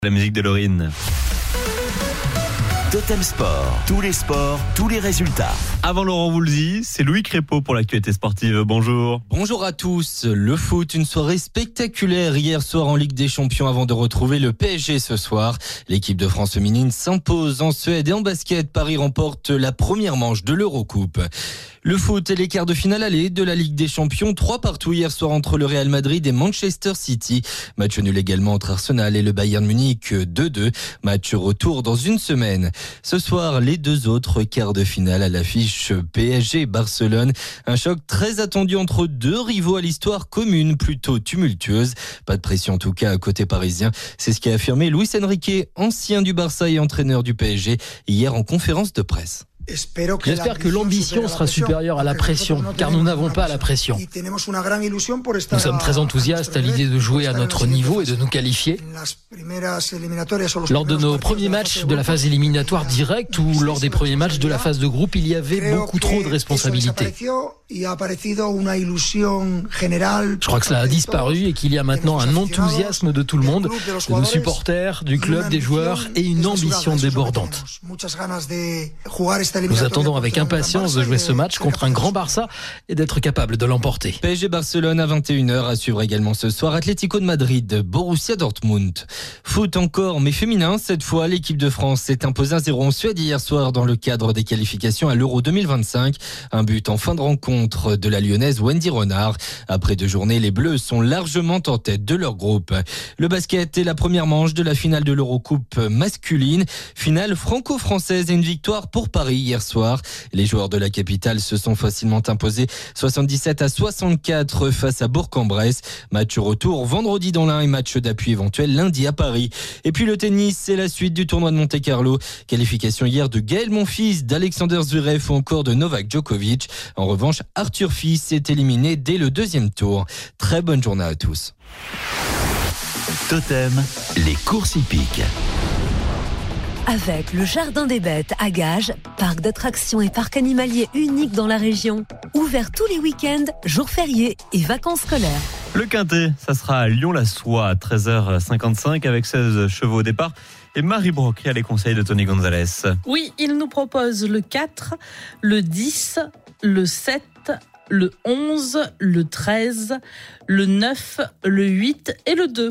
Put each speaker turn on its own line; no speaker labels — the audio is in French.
La musique de Laurine.
Totem Sport, tous les sports, tous les résultats.
Avant Laurent Voulzy, c'est Louis Crépeau pour l'actualité sportive. Bonjour.
Bonjour à tous. Le foot, une soirée spectaculaire hier soir en Ligue des Champions avant de retrouver le PSG ce soir. L'équipe de France féminine s'impose en Suède et en basket. Paris remporte la première manche de l'Eurocoupe. Le foot et les quarts de finale aller de la Ligue des Champions, 3-3 hier soir entre le Real Madrid et Manchester City. Match nul également entre Arsenal et le Bayern Munich, 2-2. Match retour dans une semaine. Ce soir, les deux autres quarts de finale à l'affiche PSG-Barcelone. Un choc très attendu entre deux rivaux à l'histoire commune, plutôt tumultueuse. Pas de pression en tout cas à côté parisien. C'est ce qu'a affirmé Luis Enrique, ancien du Barça et entraîneur du PSG, hier en conférence de presse.
J'espère que l'ambition sera supérieure à la pression, car nous n'avons pas la pression. Nous sommes très enthousiastes à l'idée de jouer à notre niveau et de nous qualifier. Lors de nos premiers matchs de la phase éliminatoire directe ou lors des premiers matchs de la phase de groupe, il y avait beaucoup trop de responsabilités. Je crois que cela a disparu et qu'il y a maintenant un enthousiasme de tout le monde, de nos supporters, du club, des joueurs et une ambition débordante. Nous attendons avec impatience de jouer ce match contre un grand Barça et d'être capable de l'emporter.
PSG Barcelone à 21h, à suivre également ce soir Atlético de Madrid, Borussia Dortmund. Foot encore, mais féminin. Cette fois, l'équipe de France s'est imposée 1-0 en Suède hier soir dans le cadre des qualifications à l'Euro 2025. Un but en fin de rencontre de la Lyonnaise Wendy Renard. Après 2 journées, les Bleus sont largement en tête de leur groupe. Le basket est la première manche de la finale de l'Eurocoupe masculine. Finale franco-française et une victoire pour Paris hier soir. Les joueurs de la capitale se sont facilement imposés 77-64 face à Bourg-en-Bresse. Match retour vendredi dans l'Ain et match d'appui éventuel lundi à Paris. Et puis le tennis, c'est la suite du tournoi de Monte-Carlo. Qualification hier de Gaël Monfils, d'Alexander Zverev ou encore de Novak Djokovic. En revanche, Arthur Fils est éliminé dès le 2e tour. Très bonne journée à tous.
Totem, les courses hippiques.
Avec le Jardin des Bêtes à Gages, parc d'attractions et parc animalier unique dans la région. Ouvert tous les week-ends, jours fériés et vacances scolaires.
Le Quintet, ça sera à Lyon-la-Soie à 13h55 avec 16 chevaux au départ. Et Marie Broc a les conseils de Tony Gonzalez.
Oui, il nous propose le 4, le 10, le 7, le 11, le 13, le 9, le 8 et le 2.